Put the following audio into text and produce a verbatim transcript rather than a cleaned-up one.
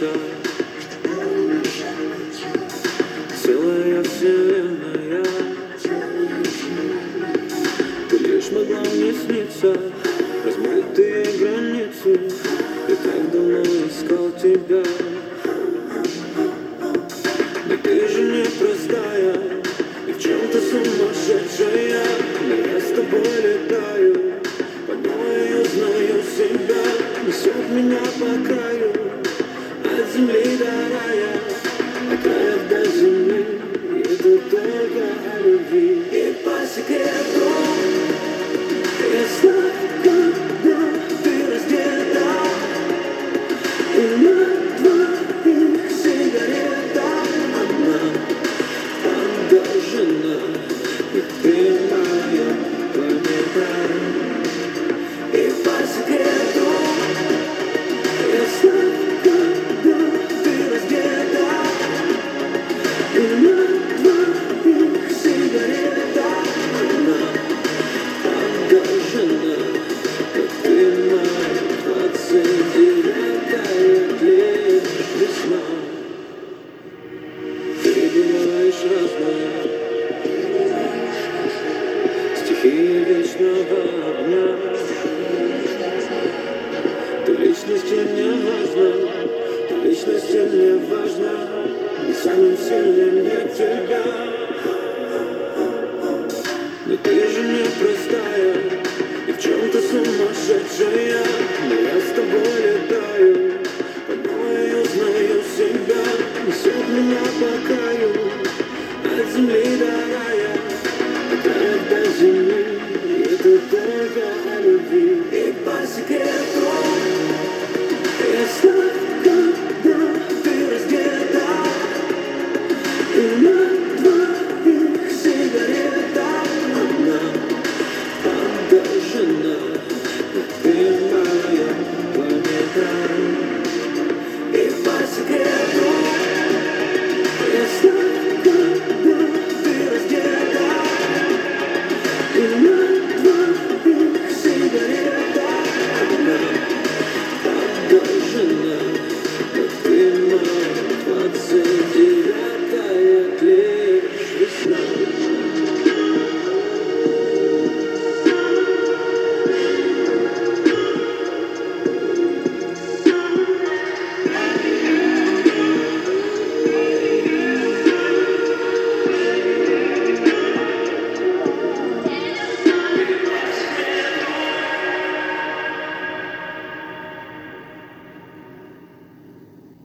снится целая вселенная. Ты лишь могла мне сниться, размытые границы. Я так давно искал тебя, но ты же не простая и в чем-то сумасшедшая. Но я с тобой летаю, порой узнаю себя. Несет меня по краю, от земли до рая, от рая до земли. И это только о любви. И по секрету я знаю, когда ты раздета, и на твоих сигаретах одна подожжена. И ты моя планета. И по секрету я знаю, когда ты раздета, и на твоих сигаретах одна подожжена. Как ты моя двадцать девятая лет весна. Ты бываешь разная, стихия вечного огня. Ты личности мне важна, ты личности мне важна, и самым сильным для тебя. Но ты же не простая и в чем-то сумасшедшая. Но я с тобой летаю, порой узнаю себя. Несет меня по краю, от земли до рая, от рая до земли. И это только о любви.